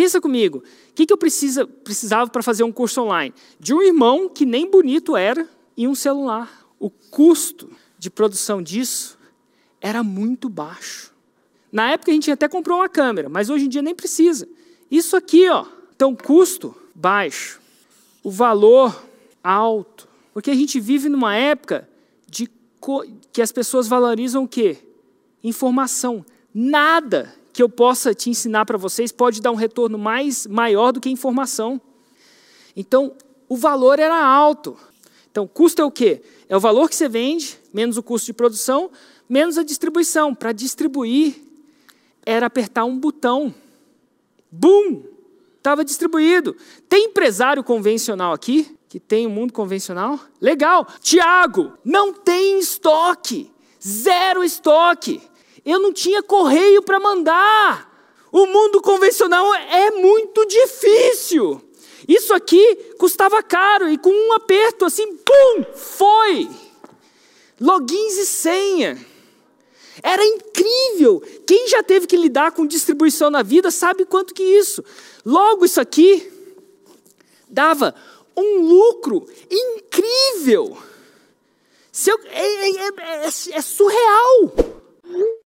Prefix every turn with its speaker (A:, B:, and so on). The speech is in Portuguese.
A: pensa comigo, o que eu precisava para fazer um curso online? De um irmão que nem bonito era e um celular. O custo de produção disso era muito baixo. Na época a gente até comprou uma câmera, mas hoje em dia nem precisa. Isso aqui, ó. Então, custo baixo, o valor alto. Porque a gente vive numa época que as pessoas valorizam o quê? Informação. Nada que eu possa te ensinar para vocês pode dar um retorno maior do que informação. Então, o valor era alto. Então, custo é o quê? É o valor que você vende, menos o custo de produção, menos a distribuição. Para distribuir, era apertar um botão. Bum! Estava distribuído. Tem empresário convencional aqui? Que tem o mundo convencional? Legal. Tiago, não tem estoque. Zero estoque. Eu não tinha correio para mandar. O mundo convencional é muito difícil. Isso aqui custava caro e com um aperto assim, pum, foi. Logins e senha. Era incrível. Quem já teve que lidar com distribuição na vida sabe quanto que isso. Logo isso aqui dava um lucro incrível. É surreal.